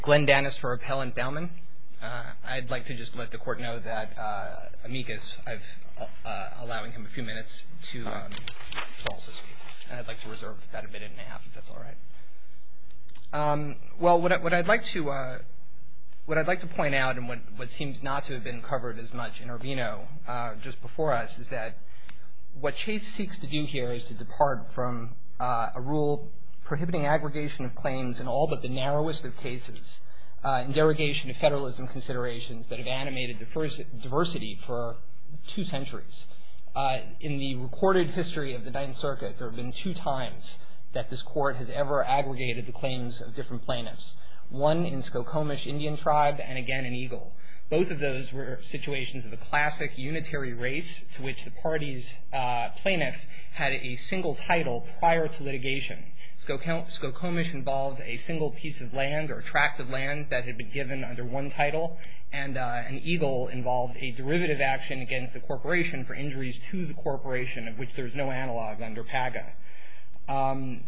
Glenn Danis for Appellant Baumann. I'd like to just let the court know that amicus, allowing him a few minutes to also speak. And I'd like to reserve about a minute and a half, if that's all right. Well, what I'd like to point out, and what seems not to have been covered as much in Urbino just before us, is that what Chase seeks to do here is to depart from a rule prohibiting aggregation of claims in all but the narrowest of cases, in derogation of federalism considerations that have animated diversity for 2 centuries. In the recorded history of the Ninth Circuit, there have been 2 times that this court has ever aggregated the claims of different plaintiffs. One in Skokomish Indian tribe, and again in Eagle. Both of those were situations of a classic unitary race to which the party's plaintiff had a single title prior to litigation. Skokomish involved a single piece of land or tract of land that had been given under one title, and an Eagle involved a derivative action against the corporation for injuries to the corporation, of which there's no analog under PAGA. The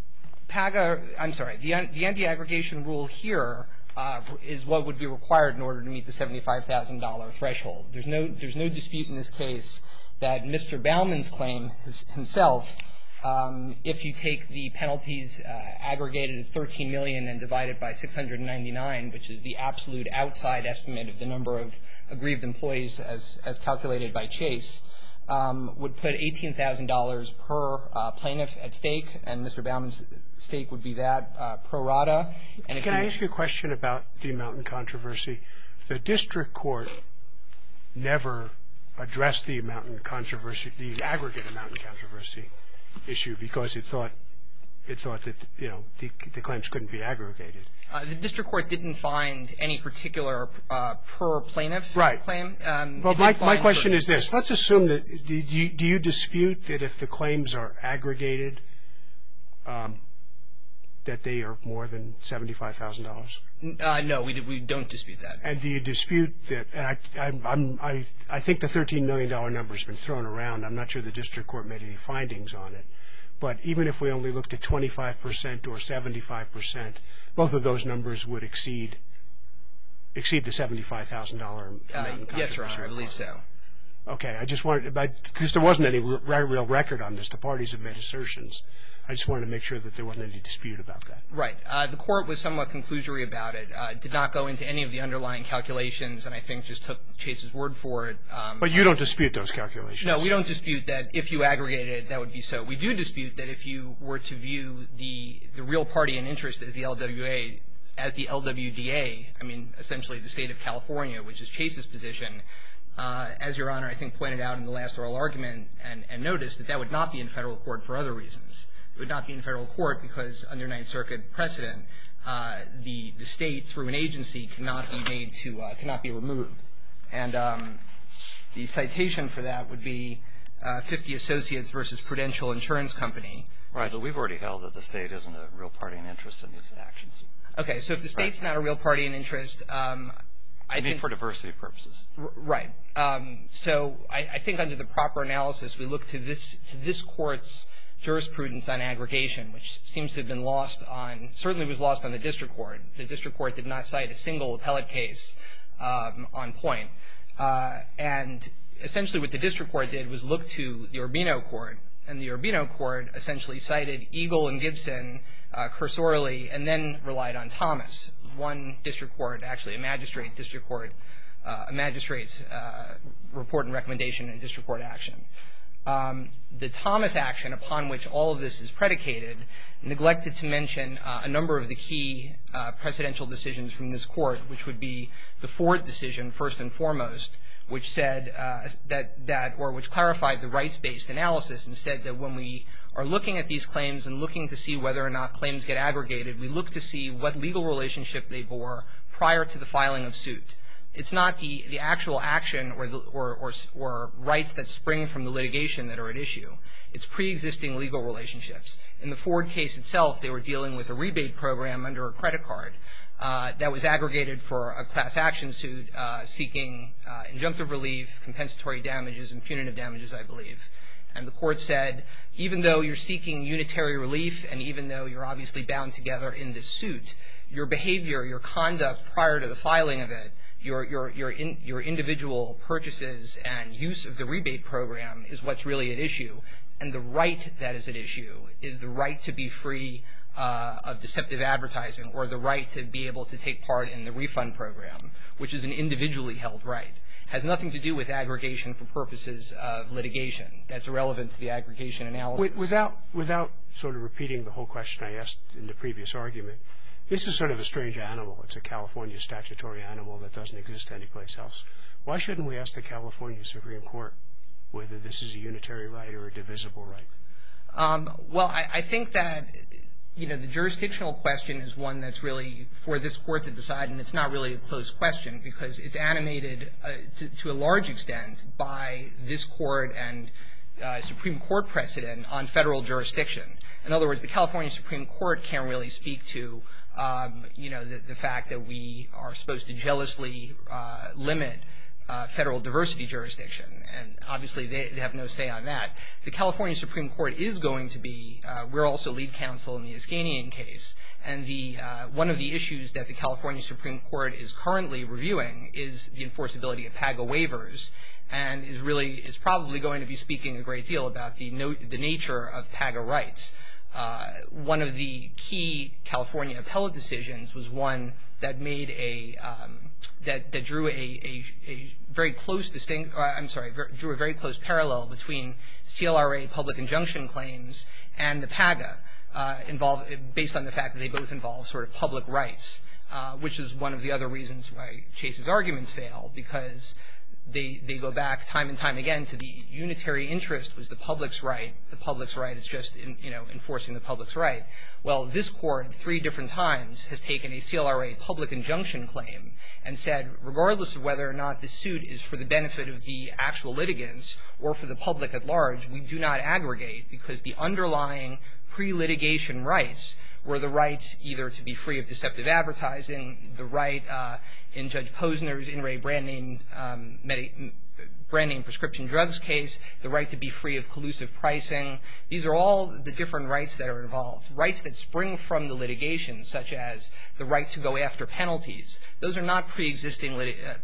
anti-aggregation rule here is what would be required in order to meet the $75,000 threshold. There's no dispute in this case that Mr. Baumann's claim himself, if you take the penalties aggregated at $13 million and divided by 699, which is the absolute outside estimate of the number of aggrieved employees as calculated by Chase, would put $18,000 per plaintiff at stake, and Mr. Baumann's stake would be that pro rata. And Can I ask you a question about the amount in controversy? The district court never addressed the amount in controversy, the aggregate amount in controversy issue, because it thought that the claims couldn't be aggregated. The district court didn't find any particular per plaintiff claim. Well, my question is this. Let's assume that do you dispute that if the claims are aggregated, that they are more than $75,000? No, we don't dispute that. And do you dispute that? And I think the $13 million number has been thrown around. I'm not sure the district court made any findings on it. But even if we only looked at 25% or 75%, both of those numbers would exceed the $75,000 amount in controversy. Yes, Your Honor, I believe so. Okay, I just wanted, because there wasn't any real record on this. The parties have made assertions. I just wanted to make sure that there wasn't any dispute about that. Right. The court was somewhat conclusory about it. Did not go into any of the underlying calculations, and I think just took Chase's word for it. But you don't dispute those calculations? No, we don't dispute that if you aggregated, that would be so. We do dispute that if you were to view the real party in interest as the LWDA, I mean, essentially the state of California, which is Chase's position, as Your Honor, I think, pointed out in the last oral argument and noticed that would not be in federal court for other reasons. It would not be in federal court because under Ninth Circuit precedent, the state through an agency cannot be removed. And the citation for that would be 50 Associates versus Prudential Insurance Company. Right, but we've already held that the state isn't a real party in interest in these actions. Okay, so if the state's not a real party in interest, I think for diversity purposes. Right. So I think under the proper analysis, we look to this court's jurisprudence on aggregation, which seems to have been certainly was lost on the district court. The district court did not cite a single appellate case on point. And essentially what the district court did was look to the Urbino court, and the Urbino court essentially cited Eagle and Gibson cursorily and then relied on Thomas. One district court, actually a magistrate's report and recommendation in district court action. The Thomas action, upon which all of this is predicated, neglected to mention a number of the key precedential decisions from this court, which would be the Ford decision, first and foremost, which said which clarified the rights-based analysis and said that when we are looking at these claims and looking to see whether or not claims get aggregated, we look to see what legal relationship they bore prior to the filing of suit. It's not the actual action or rights that spring from the litigation that are at issue. It's pre-existing legal relationships. In the Ford case itself, they were dealing with a rebate program under a credit card that was aggregated for a class action suit seeking injunctive relief, compensatory damages, and punitive damages, I believe. And the court said, even though you're seeking unitary relief and even though you're obviously bound together in this suit, your behavior, your conduct prior to the filing of it, your individual purchases and use of the rebate program is what's really at issue. And the right that is at issue is the right to be free of deceptive advertising, or the right to be able to take part in the refund program, which is an individually held right. Has nothing to do with aggregation for purposes of litigation. That's irrelevant to the aggregation analysis. Without sort of repeating the whole question I asked in the previous argument, this is sort of a strange animal. It's a California statutory animal that doesn't exist anyplace else. Why shouldn't we ask the California Supreme Court whether this is a unitary right or a divisible right? Well, I think that, you know, the jurisdictional question is one that's really for this court to decide, and it's not really a closed question because it's animated to a large extent by this court and Supreme Court precedent on federal jurisdiction. In other words, the California Supreme Court can't really speak to, you know, the fact that we are supposed to jealously limit federal diversity jurisdiction, and obviously they have no say on that. The California Supreme Court is going to be, we're also lead counsel in the Iskanian case, and one of the issues that the California Supreme Court is currently reviewing is the enforceability of PAGA waivers, and is probably going to be speaking a great deal about the nature of PAGA rights. One of the key California appellate decisions was one that made that drew a very close drew a very close parallel between CLRA public injunction claims and the PAGA, based on the fact that they both involve sort of public rights, which is one of the other reasons why Chase's arguments fail, because they go back time and time again to the unitary interest was the public's right. The public's right is just, you know, enforcing the public's right. Well, this court 3 different times has taken a CLRA public injunction claim and said, regardless of whether or not the suit is for the benefit of the actual litigants or for the public at large, we do not aggregate, because the underlying pre-litigation rights were the rights either to be free of deceptive advertising, the right in Judge Posner's In Re brand name prescription drugs case, the right to be free of collusive pricing. These are all the different rights that are involved, rights that spring from the litigation, such as the right to go after penalties. Those are not pre-existing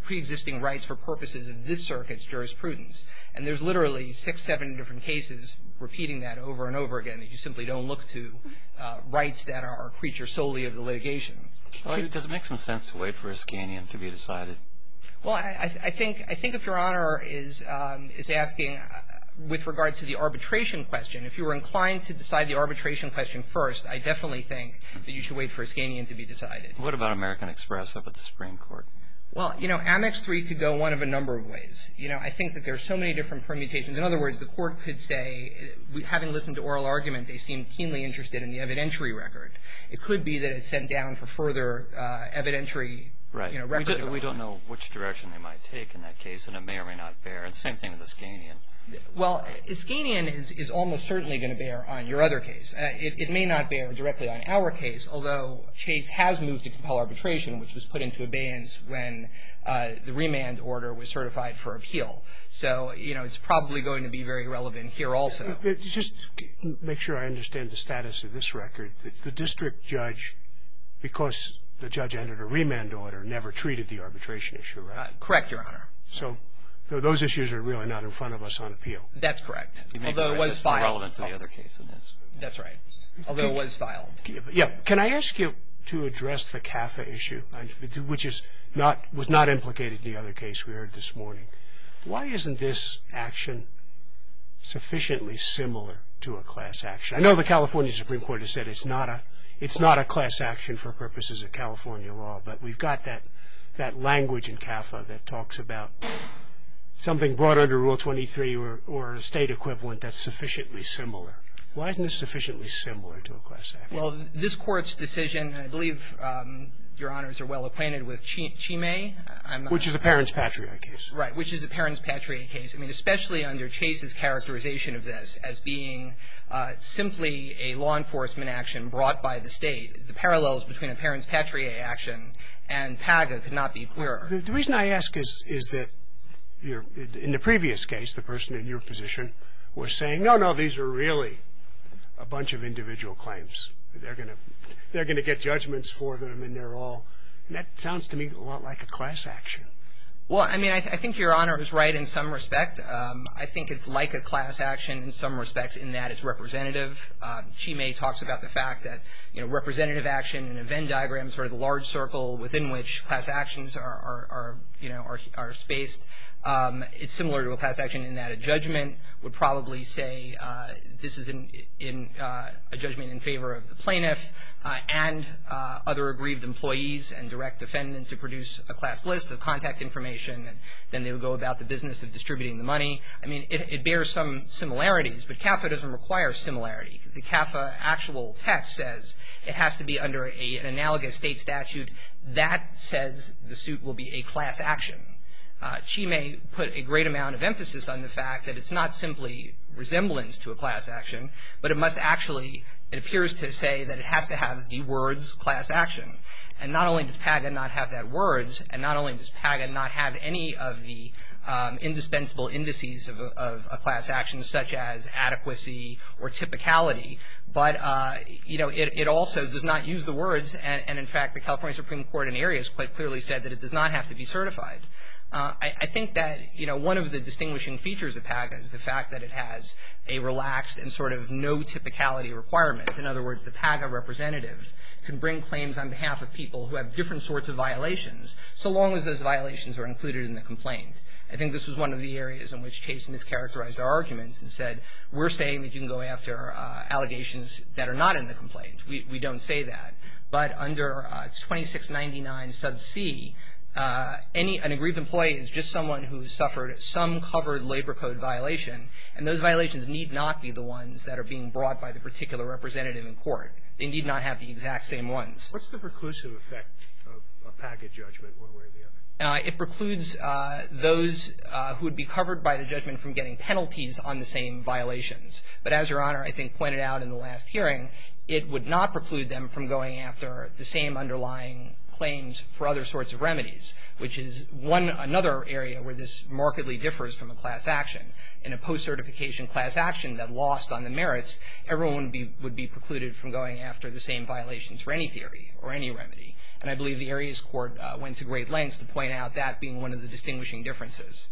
rights for purposes of this circuit's jurisprudence. And there's literally 6, 7 different cases repeating that over and over again, that you simply don't look to rights that are a creature solely of the litigation. Well, does it make some sense to wait for Iskanian to be decided? Well, I think if Your Honor is asking with regard to the arbitration question, if you were inclined to decide the arbitration question first, I definitely think that you should wait for Iskanian to be decided. What about American Express up at the Supreme Court? Well, you know, Amex 3 could go one of a number of ways. You know, I think that there's so many different permutations. In other words, the court could say, having listened to oral argument, they seem keenly interested in the evidentiary record. It could be that it's sent down for further evidentiary, right. You know, record. We don't know which direction they might take in that case, and it may or may not bear. And same thing with Iskanian. Well, Iskanian is almost certainly going to bear on your other case. It may not bear directly on our case, although Chase has moved to compel arbitration, which was put into abeyance when the remand order was certified for appeal. So, you know, it's probably going to be very relevant here also. Just make sure I understand the status of this record. The district judge, because the judge entered a remand order, never treated the arbitration issue, right? Correct, Your Honor. So those issues are really not in front of us on appeal. That's correct. Although it was filed. Relevant to the other case in this. That's right. Although it was filed. Yeah. Can I ask you to address the CAFA issue, which was not implicated in the other case we heard this morning? Why isn't this action sufficiently similar to a class action? I know the California Supreme Court has said it's not a class action for purposes of California law, but we've got that language in CAFA that talks about something brought under Rule 23 or a state equivalent that's sufficiently similar. Why isn't this sufficiently similar to a class action? Well, this Court's decision, I believe Your Honors are well acquainted with Chime. Which is a parents patriae case. Right, which is a parents patriae case. I mean, especially under Chase's characterization of this as being simply a law enforcement action brought by the state, the parallels between a parents patriae action and PAGA could not be clearer. The reason I ask is that in the previous case, the person in your position was saying, no, these are really a bunch of individual claims. they're going to get judgments for them, and that sounds to me a lot like a class action. Well, I mean, I think Your Honor is right in some respect. I think it's like a class action in some respects in that it's representative. Chimay talks about the fact that, representative action in a Venn diagram is sort of the large circle within which class actions are spaced. It's similar to a class action in that a judgment would probably say this is a judgment in favor of the plaintiff and other aggrieved employees, and direct defendant to produce a class list of contact information, and then they would go about the business of distributing the money. I mean, it bears some similarities, but CAFA doesn't require similarity. The CAFA actual text says it has to be under an analogous state statute that says the suit will be a class action. Chimay put a great amount of emphasis on the fact that it's not simply resemblance to a class action, but it appears to say that it has to have the words class action. And not only does PAGA not have that words, and not only does PAGA not have any of the indispensable indices of a class action, such as adequacy or typicality, but it also does not use the words, and in fact the California Supreme Court in Arias quite clearly said that it does not have to be certified. I think that, one of the distinguishing features of PAGA is the fact that it has a relaxed and sort of no typicality requirement. In other words, the PAGA representative can bring claims on behalf of people who have different sorts of violations, so long as those violations are included in the complaint. I think this was one of the areas in which Chase mischaracterized our arguments and said, we're saying that you can go after allegations that are not in the complaint. We don't say that. But under 2699 sub C, an aggrieved employee is just someone who suffered some covered labor code violation, and those violations need not be the ones that are being brought by the particular representative in court. They need not have the exact same ones. What's the preclusive effect of a PAGA judgment, one way or the other? It precludes those who would be covered by the judgment from getting penalties on the same violations. But as Your Honor, I think, pointed out in the last hearing, it would not preclude them from going after the same underlying claims for other sorts of remedies, which is another area where this markedly differs from a class action. In a post-certification class action that lost on the merits, everyone would be precluded from going after the same violations for any theory or any remedy. And I believe the Arias Court went to great lengths to point out that being one of the distinguishing differences.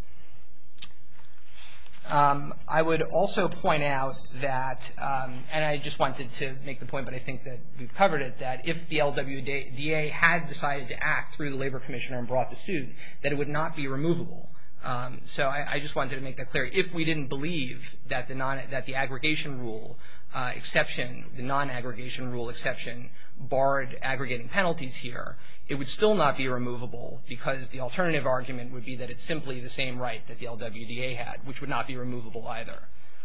I would also point out that, and I just wanted to make the point, but I think that we've covered it, that if the LWDA had decided to act through the Labor Commissioner and brought the suit, that it would not be removable. So I just wanted to make that clear. If we didn't believe that the aggregation rule exception, the non-aggregation rule exception, barred aggregating penalties here, it would still not be removable because the alternative argument would be that it's simply the same right that the LWDA had, which would not be removable either.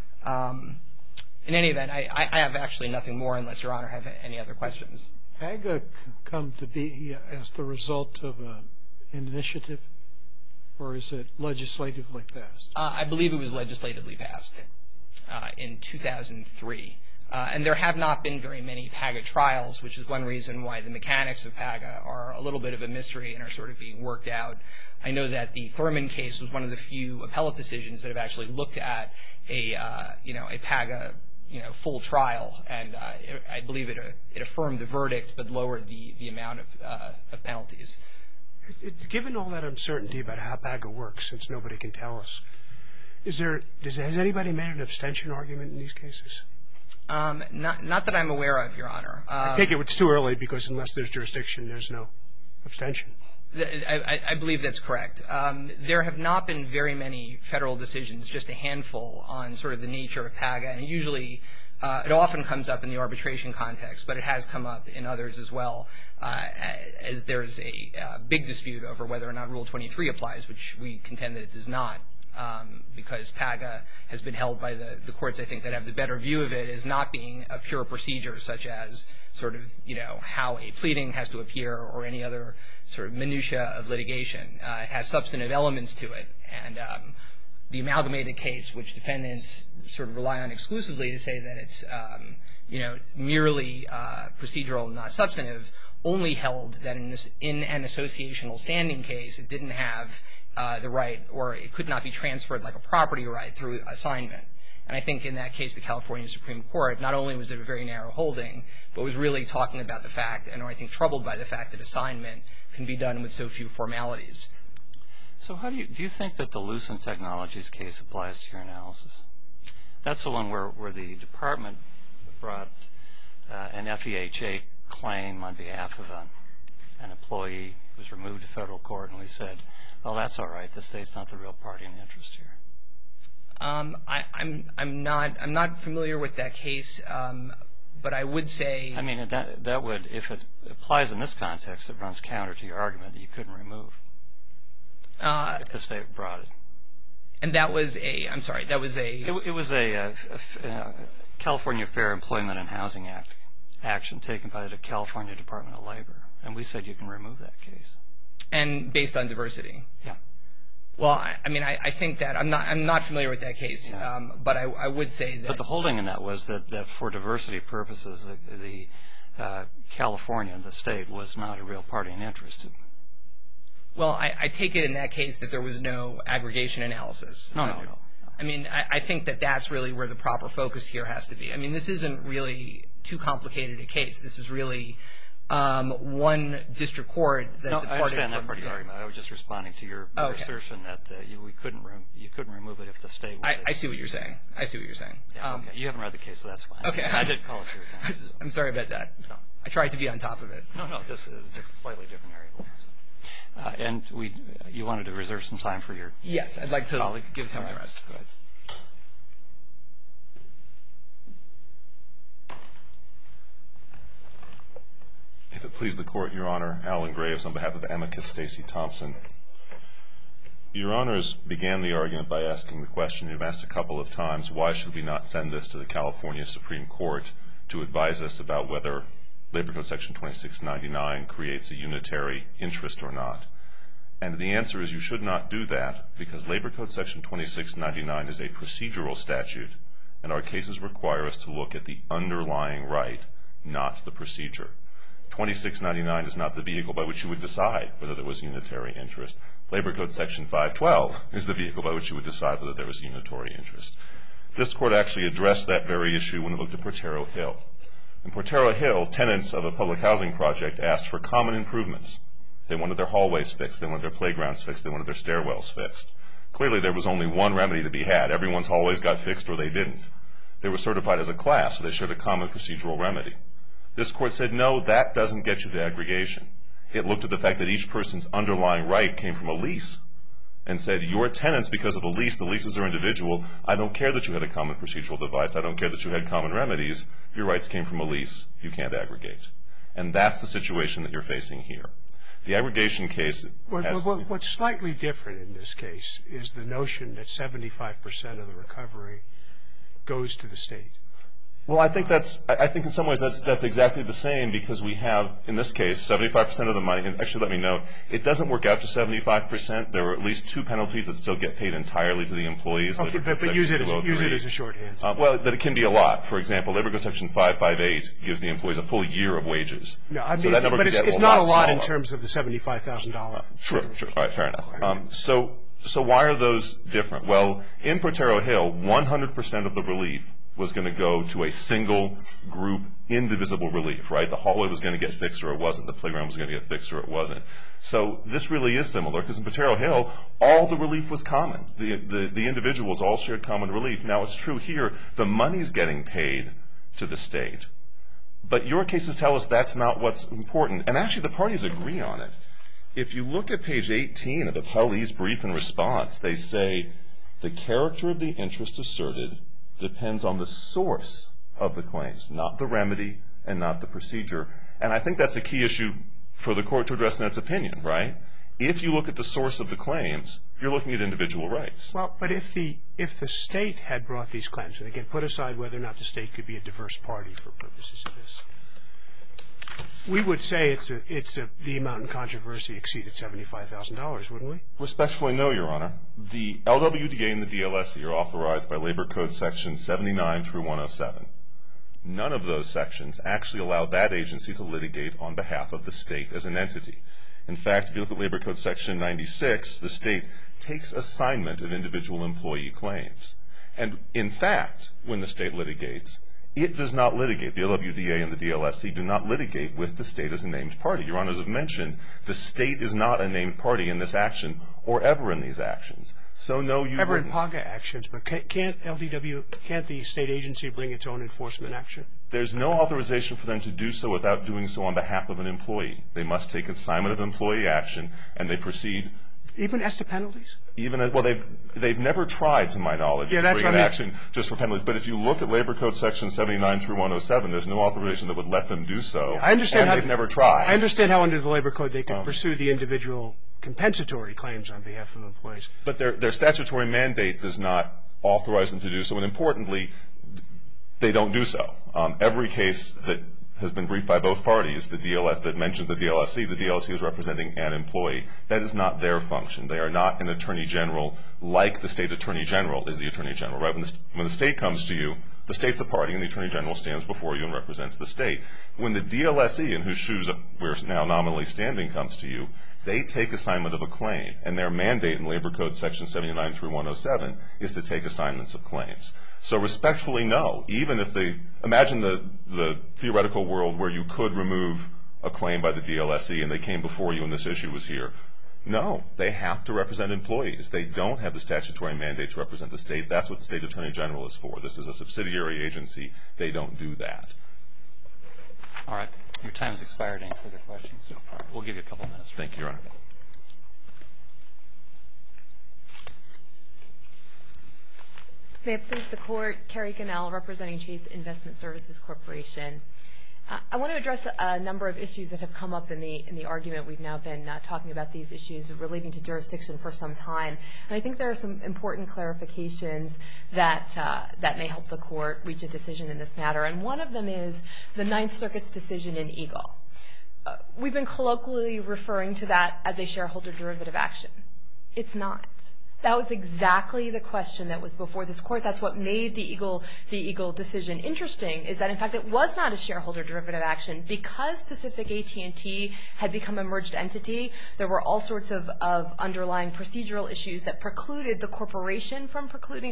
In any event, I have actually nothing more unless Your Honor have any other questions. PAGA come to be as the result of an initiative, or is it legislatively passed? I believe it was legislatively passed in 2003. And there have not been very many PAGA trials, which is one reason why the mechanics of PAGA are a little bit of a mystery and are sort of being worked out. I know that the Thurman case was one of the few appellate decisions that have actually looked at a PAGA full trial, and I believe it affirmed the verdict but lowered the amount of penalties. Given all that uncertainty about how PAGA works, since nobody can tell us, has anybody made an abstention argument in these cases? Not that I'm aware of, Your Honor. I think it's too early because unless there's jurisdiction, there's no abstention. I believe that's correct. There have not been very many federal decisions, just a handful, on sort of the nature of PAGA. And usually it often comes up in the arbitration context, but it has come up in others as well, as there's a big dispute over whether or not Rule 23 applies, which we contend that it does not. Because PAGA has been held by the courts, I think, that have the better view of it as not being a pure procedure, such as sort of, how a pleading has to appear or any other sort of minutia of litigation. It has substantive elements to it. And the amalgamated case, which defendants sort of rely on exclusively to say that it's, merely procedural and not substantive, only held that in an associational standing case, it didn't have the right, or it could not be transferred like a property right through assignment. And I think in that case, the California Supreme Court, not only was it a very narrow holding, but was really talking about the fact, and I think troubled by the fact that assignment can be done with so few formalities. So do you think that the Lucent Technologies case applies to your analysis? That's the one where the department brought an FEHA claim on behalf of an employee who was removed to federal court, and we said, well, that's all right. The state's not the real party in interest here. I'm not familiar with that case, but I would say. I mean, that would, if it applies in this context, it runs counter to your argument that you couldn't remove if the state brought it. And that was a. I'm sorry. That was a. It was a California Fair Employment and Housing Act action taken by the California Department of Labor, and we said you can remove that case. And based on diversity. Yeah. Well, I think that I'm not familiar with that case, but I would say that. But the holding in that was that for diversity purposes, the California, the state, was not a real party in interest. Well, I take it in that case that there was no aggregation analysis. No. I mean, I think that that's really where the proper focus here has to be. I mean, this isn't really too complicated a case. This is really one district court that departed from. I understand that part of your argument. I was just responding to your assertion that you couldn't remove it if the state would. I see what you're saying. Yeah, okay. You haven't read the case, so that's fine. Okay. I did call it your attention. I'm sorry about that. No. I tried to be on top of it. No, this is a slightly different area. And you wanted to reserve some time for your colleague? Yes, I'd like to give him the rest. Go ahead. If it please the Court, Your Honor, Alan Graves on behalf of Amicus Stacey Thompson. Your Honors began the argument by asking the question you've asked a couple of times, why should we not send this to the California Supreme Court to advise us about whether Labor Code Section 2699 creates a unitary interest or not? And the answer is you should not do that because Labor Code Section 2699 is a procedural statute, and our cases require us to look at the underlying right, not the procedure. 2699 is not the vehicle by which you would decide whether there was unitary interest. Labor Code Section 512 is the vehicle by which you would decide whether there was unitary interest. This Court actually addressed that very issue when it looked at Portero Hill. In Portero Hill, tenants of a public housing project asked for common improvements. They wanted their hallways fixed. They wanted their playgrounds fixed. They wanted their stairwells fixed. Clearly, there was only one remedy to be had. Everyone's hallways got fixed or they didn't. They were certified as a class, so they shared a common procedural remedy. This Court said, no, that doesn't get you to aggregation. It looked at the fact that each person's underlying right came from a lease and said, your tenants, because of a lease, the leases are individual. I don't care that you had a common procedural device. I don't care that you had common remedies. Your rights came from a lease. You can't aggregate. And that's the situation that you're facing here. The aggregation case has... What's slightly different in this case is the notion that 75% of the recovery goes to the state. Well, I think in some ways that's exactly the same because we have, in this case, 75% of the money. And actually, let me note, it doesn't work out to 75%. There are at least two penalties that still get paid entirely to the employees. Okay, but use it as a shorthand. Well, that it can be a lot. For example, Labor Code Section 558 gives the employees a full year of wages. No, I mean, so that number but it's not a lot in terms of the $75,000. Sure. All right, fair enough. So why are those different? Well, in Portero Hill, 100% of the relief was going to go to a single group indivisible relief, right? The hallway was going to get fixed or it wasn't. The playground was going to get fixed or it wasn't. So this really is similar because in Portero Hill, all the relief was common. The individuals all shared common relief. Now, it's true here, the money's getting paid to the state. But your cases tell us that's not what's important. And actually, the parties agree on it. If you look at page 18 of the Appellee's brief and response, they say, the character of the interest asserted depends on the source of the claims, not the remedy and not the procedure. And I think that's a key issue for the court to address in its opinion, right? If you look at the source of the claims, you're looking at individual rights. Well, but if the state had brought these claims, and again, put aside whether or not the state could be a diverse party for purposes of this, we would say the amount in controversy exceeded $75,000, wouldn't we? Respectfully, no, Your Honor. The LWDA and the DLSE are authorized by Labor Code Section 79 through 107. None of those sections actually allow that agency to litigate on behalf of the state as an entity. In fact, if you look at Labor Code Section 96, the state takes assignment of individual employee claims. And in fact, when the state litigates, it does not litigate. The LWDA and the DLSC do not litigate with the state as a named party. Your Honors have mentioned the state is not a named party in this action or ever in these actions. So no, you Ever in wouldn't. PAGA actions, but can't the state agency bring its own enforcement action? There's no authorization for them to do so without doing so on behalf of an employee. They must take assignment of employee action, and they proceed. Even as to penalties? They've never tried, to my knowledge, to bring an action just for penalties. But if you look at Labor Code Section 79 through 107, there's no authorization that would let them do so. I understand and they've never tried. I understand how under the Labor Code they can pursue the individual compensatory claims on behalf of employees. But their statutory mandate does not authorize them to do so, and importantly, they don't do so. Every case that has been briefed by both parties, that mentions the DLSC is representing an employee. That is not their function. They are not an attorney general like the state attorney general is the attorney general. Right? When the state comes to you, the state's a party, and the attorney general stands before you and represents the state. When the DLSC, in whose shoes we're now nominally standing, comes to you, they take assignment of a claim, and their mandate in Labor Code Section 79 through 107 is to take assignments of claims. So respectfully, no. Even if they imagine the theoretical world where you could remove a claim by the DLSC and they came before you and this issue was here. No, they have to represent employees. They don't have the statutory mandate to represent the state. That's what the state attorney general is for. This is a subsidiary agency. They don't do that. All right. Your time has expired. Any further questions? No. All right. We'll give you a couple minutes. Thank you, Your Honor. May it please the Court, Carrie Cannell, representing Chase Investment Services Corporation. I want to address a number of issues that have come up in the argument. We've now been talking about these issues relating to jurisdiction for some time, and I think there are some important clarifications that may help the Court reach a decision in this matter. And one of them is the Ninth Circuit's decision in Eagle. We've been colloquially referring to that as a shareholder derivative action. It's not. That was exactly the question that was before this Court. That's what made the Eagle decision interesting, is that, in fact, it was not a shareholder derivative action. Because Pacific AT&T had become a merged entity, there were all sorts of underlying procedural issues that precluded the corporation from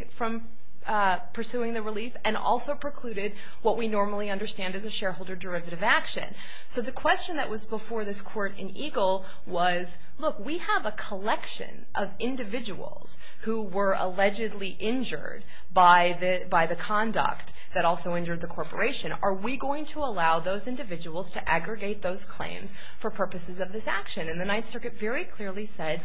pursuing the relief, and also precluded what we normally understand as a shareholder derivative action. So the question that was before this Court in Eagle was, look, we have a collection of individuals who were allegedly injured by the conduct that also injured the corporation. Are we going to allow those individuals to aggregate those claims for purposes of this action? And the Ninth Circuit very clearly said,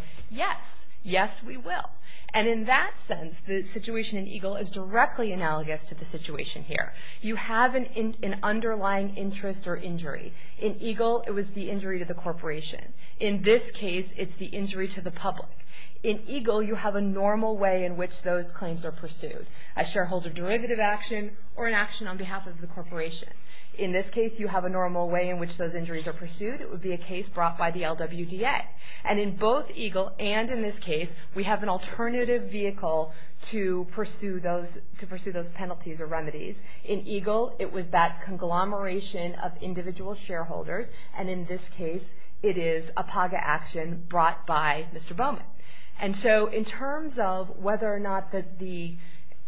yes, we will. And in that sense, the situation in Eagle is directly analogous to the situation here. You have an underlying interest or injury. In Eagle, it was the injury to the corporation. In this case, it's the injury to the public. In Eagle, you have a normal way in which those claims are pursued, a shareholder derivative action or an action on behalf of the corporation. In this case, you have a normal way in which those injuries are pursued. It would be a case brought by the LWDA. And in both Eagle and in this case, we have an alternative vehicle to pursue those penalties or remedies. In Eagle, it was that conglomeration of individual shareholders, and in this case, it is a PAGA action brought by Mr. Bowman. And so in terms of whether or not the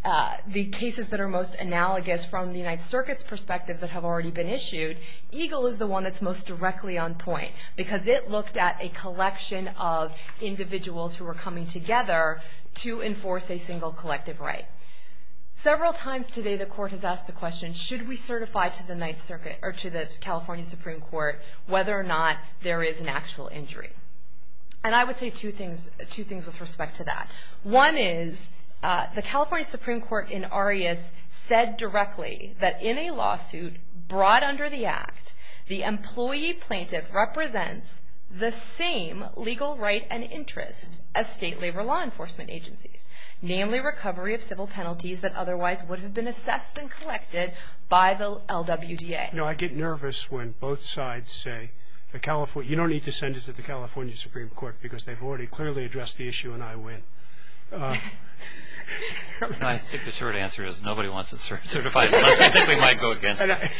cases that are most analogous from the United Circuit's perspective that have already been issued, Eagle is the one that's most directly on point because it looked at a collection of individuals who were coming together to enforce a single collective right. Several times today, the Court has asked the question, should we certify to the Ninth Circuit or to the California Supreme Court whether or not there is an actual injury? And I would say two things with respect to that. One is the California Supreme Court in Arias said directly that in a lawsuit brought under the Act, the employee plaintiff represents the same legal right and interest as state labor law enforcement agencies, namely recovery of civil penalties that otherwise would have been assessed and collected by the LWDA. You know, I get nervous when both sides say, you don't need to send it to the California Supreme Court because they've already clearly addressed the issue and I win. No, I think the short answer is nobody wants it certified unless I think we might go against it.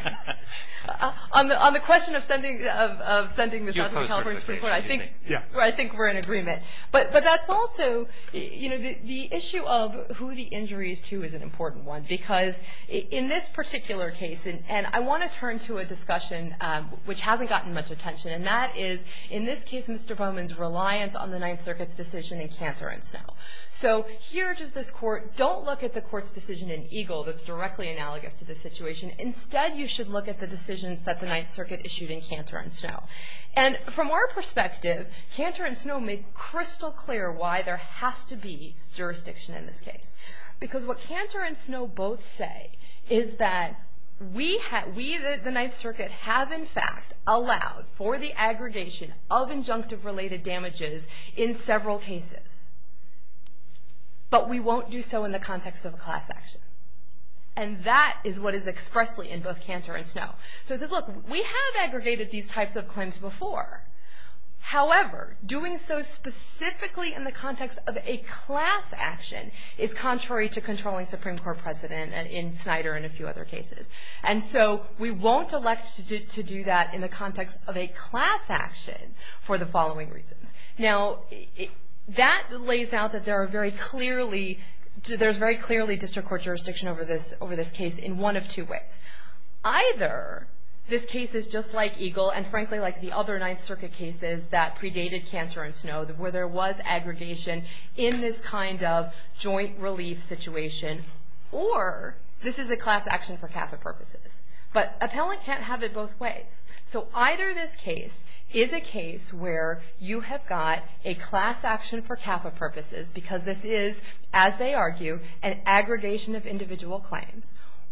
On the question of sending this out to the California Supreme Court, I think we're in agreement. But that's also, the issue of who the injury is to is an important one, because in this particular case, and I want to turn to a discussion which hasn't gotten much attention, and that is, in this case, Mr. Bowman's reliance on the Ninth Circuit's decision in Cantor and Snow. So here, does this court, don't look at the court's decision in Eagle that's directly analogous to this situation. Instead, you should look at the decisions that the Ninth Circuit issued in Cantor and Snow. And from our perspective, Cantor and Snow made crystal clear why there has to be jurisdiction in this case. Because what Cantor and Snow both say is that we, the Ninth Circuit, have in fact allowed for the aggregation of injunctive-related damages in several cases. But we won't do so in the context of a class action. And that is what is expressly in both Cantor and Snow. So it says, look, we have aggregated these types of claims before. However, doing so specifically in the context of a class action is contrary to controlling Supreme Court precedent in Snyder and a few other cases. And so we won't elect to do that in the context of a class action for the following reasons. Now, that lays out that there's very clearly district court jurisdiction over this case in one of two ways. Either this case is just like Eagle, and frankly like the other Ninth Circuit cases that predated Cantor and Snow, where there was aggregation in this kind of joint relief situation, or this is a class action for CAFA purposes. But appellant can't have it both ways. So either this case is a case where you have got a class action for CAFA purposes, because this is, as they argue, an aggregation of individual claims,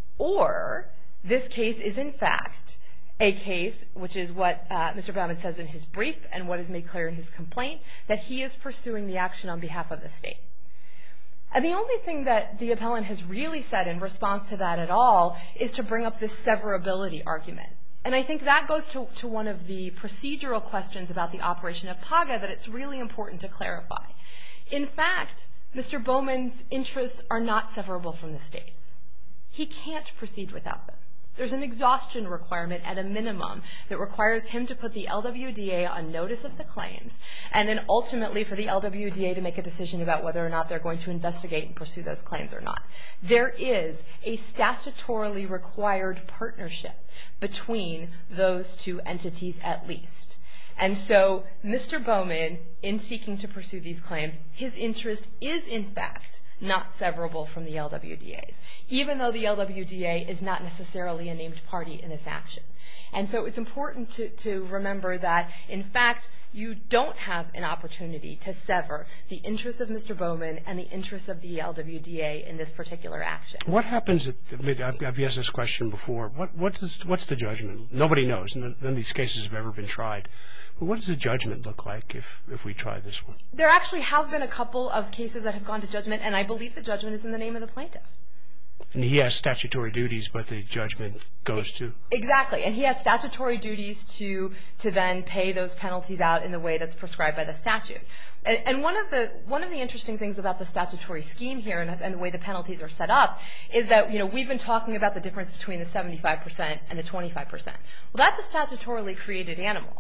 or this case is in fact a case, which is what Mr. Baumann says in his brief and what is made clear in his complaint, that he is pursuing the action on behalf of the state. And the only thing that the appellant has really said in response to that at all is to bring up this severability argument. And I think that goes to one of the procedural questions about the operation of PAGA that it's really important to clarify. In fact, Mr. Bowman's interests are not severable from the state's. He can't proceed without them. There's an exhaustion requirement at a minimum that requires him to put the LWDA on notice of the claims, and then ultimately for the LWDA to make a decision about whether or not they're going to investigate and pursue those claims or not. There is a statutorily required partnership between those two entities at least. And so Mr. Bowman, in seeking to pursue these claims, his interest is in fact not severable from the LWDA's, even though the LWDA is not necessarily a named party in this action. And so it's important to remember that, in fact, you don't have an opportunity to sever the interests of Mr. Bowman and the interests of the LWDA in this particular action. What happens I've asked this question before. What's the judgment? Nobody knows. None of these cases have ever been tried. But what does the judgment look like if we try this one? There actually have been a couple of cases that have gone to judgment, and I believe the judgment is in the name of the plaintiff. And he has statutory duties, but the judgment goes to? Exactly. And he has statutory duties to then pay those penalties out in the way that's prescribed by the statute. And one of the interesting things about the statutory scheme here and the way the penalties are set up is that, we've been talking about the difference between the 75% and the 25%. Well, that's a statutorily created animal.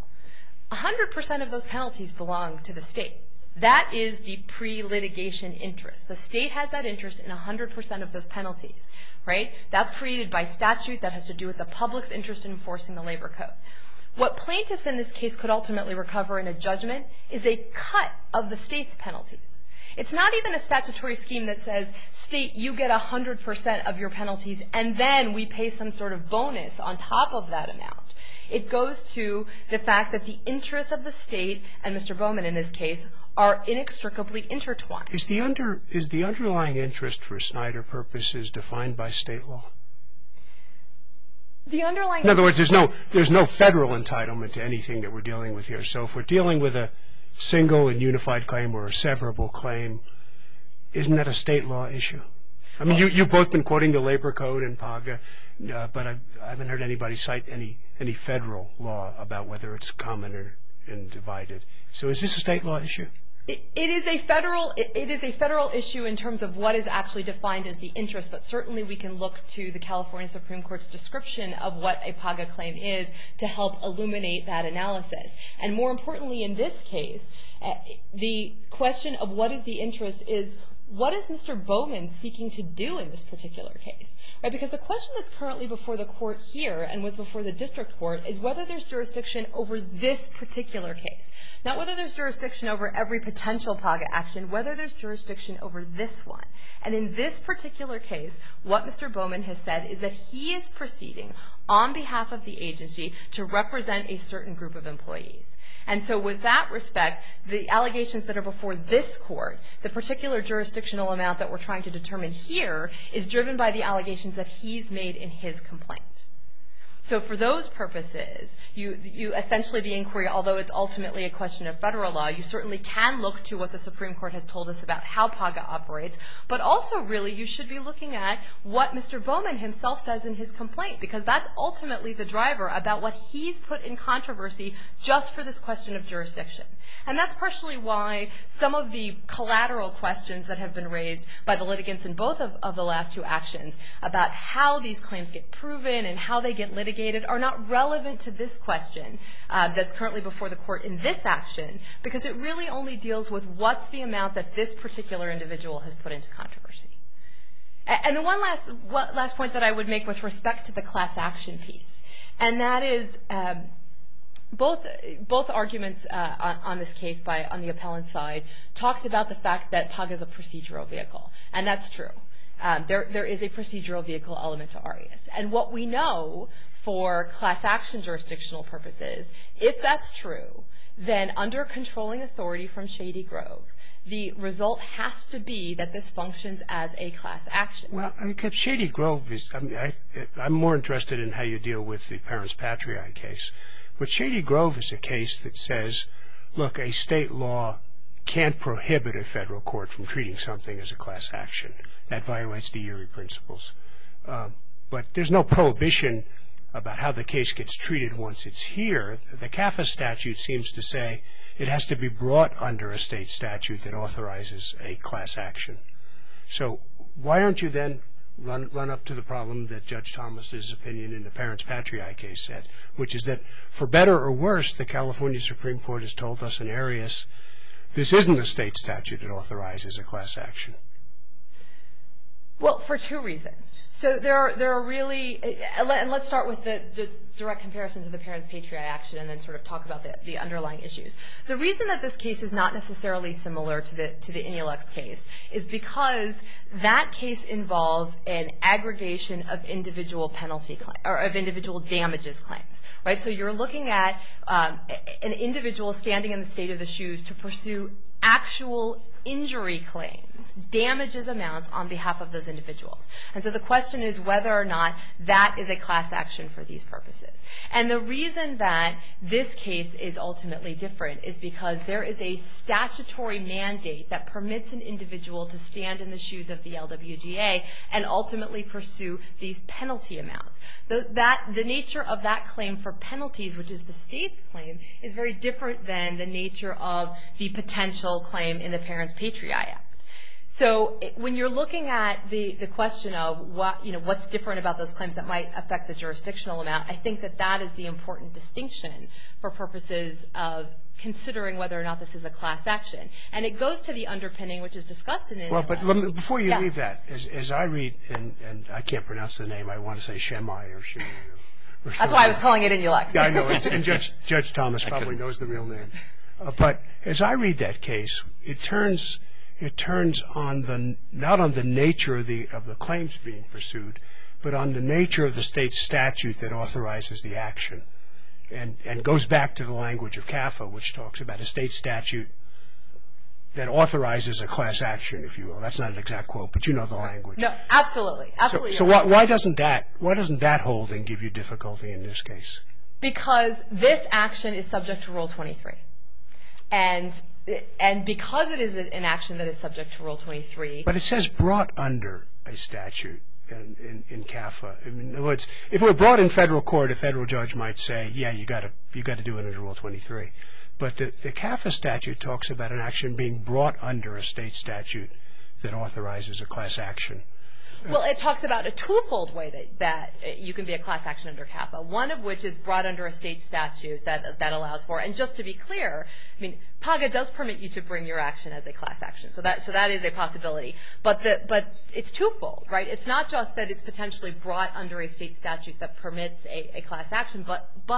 100% of those penalties belong to the state. That is the pre-litigation interest. The state has that interest in 100% of those penalties, right? That's created by statute that has to do with the public's interest in enforcing the labor code. What plaintiffs in this case could ultimately recover in a judgment is a cut of the state's penalties. It's not even a statutory scheme that says, state, you get 100% of your penalties, and then we pay some sort of bonus on top of that amount. It goes to the fact that the interests of the state, and Mr. Bowman in this case, are inextricably intertwined. Is the underlying interest for Snyder purposes defined by state law? The underlying. In other words, there's no federal entitlement to anything that we're dealing with here. So if we're dealing with a single and unified claim or a severable claim, isn't that a state law issue? I mean, you've both been quoting the labor code and PAGA, but I haven't heard anybody cite any federal law about whether it's common and divided. So is this a state law issue? It is a federal issue in terms of what is actually defined as the interest, but certainly we can look to the California Supreme Court's description of what a PAGA claim is to help illuminate that analysis. And more importantly in this case, the question of what is the interest is, what is Mr. Bowman seeking to do in this particular case? Right? Because the question that's currently before the court here and was before the district court is whether there's jurisdiction over this particular case. Not whether there's jurisdiction over every potential PAGA action, whether there's jurisdiction over this one. And in this particular case, what Mr. Bowman has said is that he is proceeding on behalf of the agency to represent a certain group of employees. And so with that respect, the allegations that are before this court, the particular jurisdictional amount that we're trying to determine here, is driven by the allegations that he's made in his complaint. So for those purposes, you essentially the inquiry, although it's ultimately a question of federal law, you certainly can look to what the Supreme Court has told us about how PAGA operates, but also really you should be looking at what Mr. Bowman himself says in his complaint, because that's ultimately the driver about what he's put in controversy just for this question of jurisdiction. And that's partially why some of the collateral questions that have been raised by the litigants in both of the last two actions about how these claims get proven and how they get litigated are not relevant to this question that's currently before the court in this action, because it really only deals with what's the amount that this particular individual has put into controversy. And the one last point that I would make with respect to the class action piece, and that is both arguments on this case on the appellant side talked about the fact that PAGA is a procedural vehicle, and that's true. There is a procedural vehicle element to ARIAS. And what we know for class action jurisdictional purposes, if that's true, then under controlling authority from Shady Grove, the result has to be that this functions as a class action. Well, Shady Grove is, I'm more interested in how you deal with the Parents Patriae case. But Shady Grove is a case that says, look, a state law can't prohibit a federal court from treating something as a class action. That violates the Erie principles. But there's no prohibition about how the case gets treated once it's here. The CAFA statute seems to say it has to be brought under a state statute that authorizes a class action. So why don't you then run up to the problem that Judge Thomas's opinion in the Parents Patriae case said, which is that for better or worse, the California Supreme Court has told us in ARIAS this isn't a state statute that authorizes a class action. Well, for two reasons. So there are really, and let's start with the direct comparison to the Parents Patriae action and then sort of talk about the underlying issues. The reason that this case is not necessarily similar to the Inulux case is because that case involves an aggregation of individual penalty claims, or of individual damages claims, right? So you're looking at an individual standing in the state of the shoes to pursue actual injury claims, damages amounts on behalf of those individuals. And so the question is whether or not that is a class action for these purposes. And the reason that this case is ultimately different is because there is a statutory mandate that permits an individual to stand in the shoes of the LWGA and ultimately pursue these penalty amounts. The nature of that claim for penalties, which is the state's claim, is very different than the nature of the potential claim in the Parents Patriae Act. So when you're looking at the question of what's different about those claims that might affect the jurisdictional amount, I think that is the important distinction for purposes of considering whether or not this is a class action. And it goes to the underpinning, which is discussed in it. Well, but before you leave that, as I read, and I can't pronounce the name, I want to say Shemai or Shemai. That's why I was calling it Inulux. Yeah, I know, and Judge Thomas probably knows the real name. But as I read that case, it turns on not on the nature of the claims being pursued, but on the nature of the state statute that authorizes the action, and goes back to the language of CAFA, which talks about a state statute that authorizes a class action, if you will. That's not an exact quote, but you know the language. No, absolutely. So why doesn't that holding give you difficulty in this case? Because this action is subject to Rule 23. And because it is an action that is subject to Rule 23. But it says brought under a statute in CAFA. In other words, if it were brought in federal court, a federal judge might say, yeah, you got to do it under Rule 23. But the CAFA statute talks about an action being brought under a state statute that authorizes a class action. Well, it talks about a twofold way that you can be a class action under CAFA, one of which is brought under a state statute that allows for. And just to be clear, I mean, PAGA does permit you to bring your action as a class action, so that is a possibility. But it's twofold, right? It's not just that it's potentially brought under a state statute that permits a class action,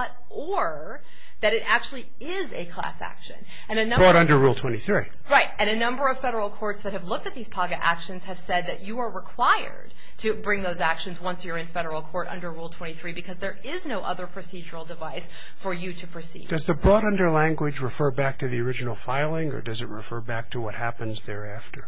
or that it actually is a class action. And brought under Rule 23. Right. And a number of federal courts that have looked at these PAGA actions have said that you are required to bring those actions once you're in federal court under Rule 23 because there is no other procedural device for you to proceed. Does the brought under language refer back to the original filing, or does it refer back to what happens thereafter?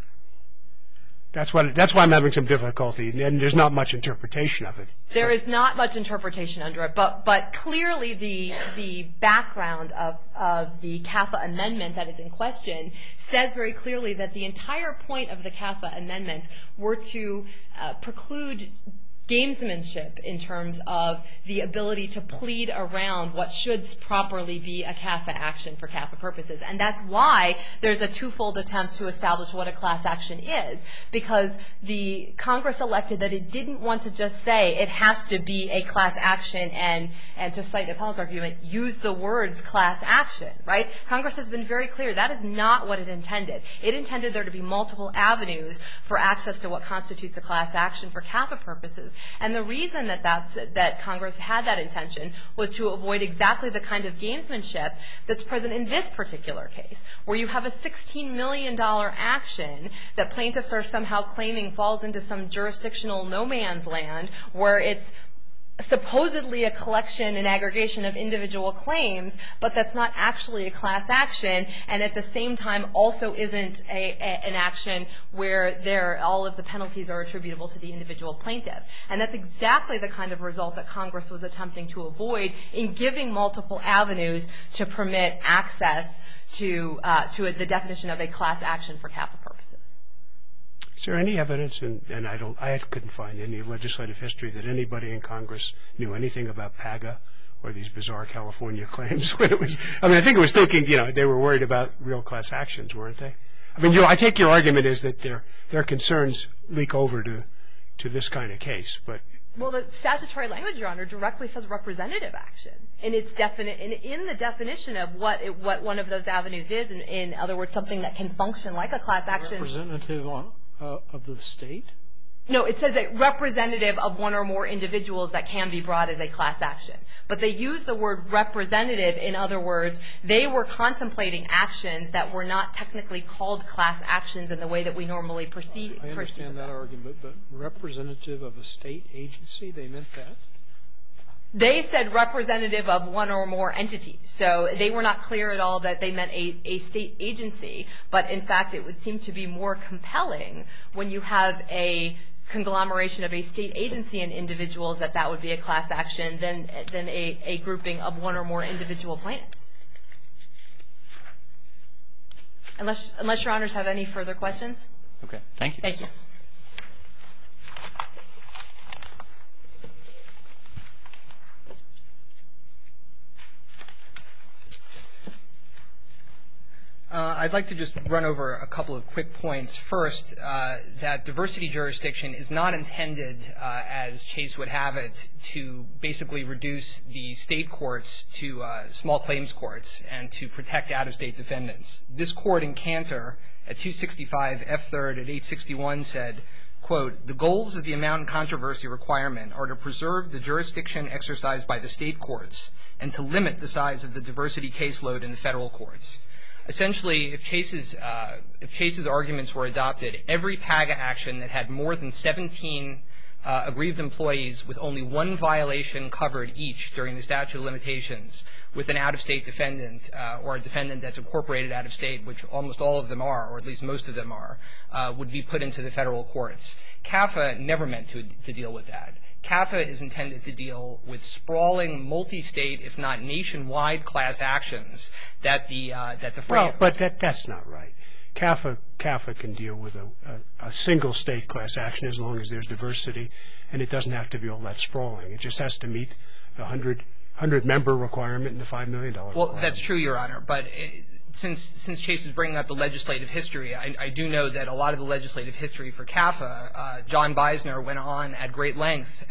That's why I'm having some difficulty, and there's not much interpretation of it. There is not much interpretation under it, but clearly the background of the CAFA amendment that is in question says very clearly that the entire point of the CAFA amendments were to preclude gamesmanship in terms of the ability to plead around what should properly be a CAFA action for CAFA purposes. And that's why there's a twofold attempt to establish what a class action is, because the Congress elected that it didn't want to just say it has to be a class action and to cite the appellant's argument, use the words class action, right? Congress has been very clear that is not what it intended. It intended there to be multiple avenues for access to what constitutes a class action for CAFA purposes. And the reason that Congress had that intention was to avoid exactly the kind of gamesmanship that's present in this particular case, where you have a $16 million action that plaintiffs are somehow claiming falls into some jurisdictional no man's land, where it's supposedly a collection and aggregation of individual claims, but that's not actually a class action, and at the same time also isn't an action where all of the penalties are attributable to the individual plaintiff. And that's exactly the kind of result that Congress was attempting to avoid in giving multiple avenues to permit access to the definition of a class action for CAFA purposes. Is there any evidence, and I couldn't find any legislative history, that anybody in Congress knew anything about PAGA or these bizarre California claims? I think it was thinking, they were worried about real class actions, weren't they? I mean, I take your argument is that their concerns leak over to this kind of case, but. Well, the statutory language, Your Honor, directly says representative action. And it's in the definition of what one of those avenues is, in other words, something that can function like a class action. Representative of the state? No, it says a representative of one or more individuals that can be brought as a class action. But they use the word representative, in other words, they were contemplating actions that were not technically called class actions in the way that we normally perceive. I understand that argument, but representative of a state agency, they meant that? They said representative of one or more entities. So they were not clear at all that they meant a state agency. But, in fact, it would seem to be more compelling when you have a conglomeration of a state agency and individuals that would be a class action than a grouping of one or more individual plaintiffs. Unless Your Honors have any further questions. Okay. Thank you. Thank you. I'd like to just run over a couple of quick points. First, that diversity jurisdiction is not intended, as Chase would have it, to basically reduce the state courts to small claims courts and to protect out-of-state defendants. This court in Cantor at 265 F3rd at 861 said, quote, the goals of the amount in controversy requirement are to preserve the jurisdiction exercised by the state courts and to limit the size of the diversity caseload in the federal courts. Essentially, if Chase's arguments were adopted, every PAGA action that had more than 17 aggrieved employees with only one violation covered each during the statute of limitations with an out-of-state defendant or a defendant that's incorporated out-of-state, which almost all of them are, or at least most of them are, would be put into the federal courts. CAFA never meant to deal with that. CAFA is intended to deal with sprawling, multi-state, if not nationwide, class actions that the Well, but that's not right. CAFA can deal with a single state class action as long as there's diversity, and it doesn't have to be all that sprawling. It just has to meet the 100 100-member requirement and the $5 million requirement. Well, that's true, Your Honor. But since Chase is bringing up the legislative history, I do know that a lot of the legislative history for CAFA, John Beisner went on at great length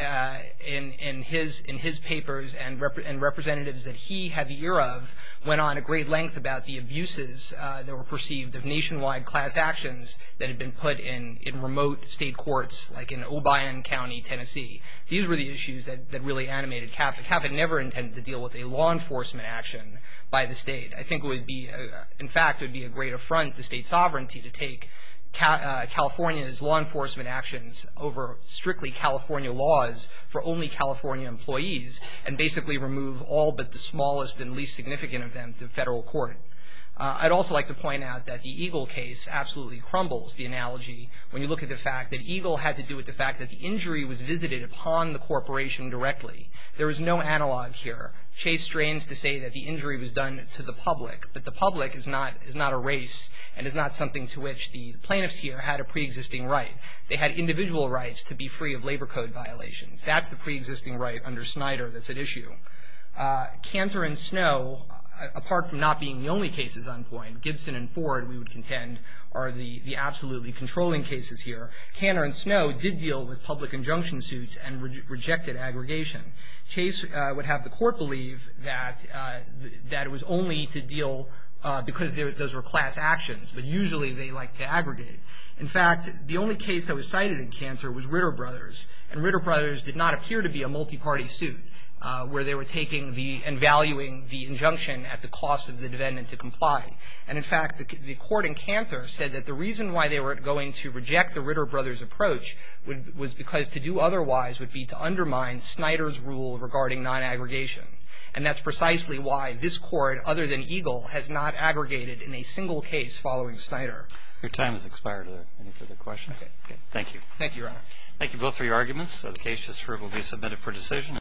in his papers, and representatives that he had the ear of went on at great length about the abuses that were perceived of nationwide class actions that had been put in remote state courts, like in Obion County, Tennessee. These were the issues that really animated CAFA. CAFA never intended to deal with a law enforcement action by the state. I think it would be, in fact, it would be a great affront to state sovereignty to take California's law enforcement actions over strictly California laws for only California employees and basically remove all but the smallest and least significant of them to federal court. I'd also like to point out that the Eagle case absolutely crumbles the analogy when you look at the fact that Eagle had to do with the fact that the injury was visited upon the corporation directly. There is no analog here. Chase strains to say that the injury was done to the public, but the public is not a race and is not something to which the plaintiffs here had a pre-existing right. They had individual rights to be free of labor code violations. That's the pre-existing right under Snyder that's at issue. Cantor and Snow, apart from not being the only cases on point, Gibson and Ford, we would contend, are the absolutely controlling cases here. Cantor and Snow did deal with public injunction suits and rejected aggregation. Chase would have the court believe that it was only to deal because those were class actions, but usually they like to aggregate. In fact, the only case that was cited in Cantor was Ritter Brothers, and Ritter Brothers did not appear to be a multi-party suit where they were taking and valuing the injunction at the cost of the defendant to comply. And in fact, the court in Cantor said that the reason why they were going to reject the Ritter Brothers approach was because to do otherwise would be to undermine Snyder's rule regarding non-aggregation. And that's precisely why this court, other than Eagle, has not aggregated in a single case following Snyder. Your time has expired. Are there any further questions? Okay. Thank you. Thank you, Your Honor. Thank you both for your arguments. The case just heard will be submitted for decision.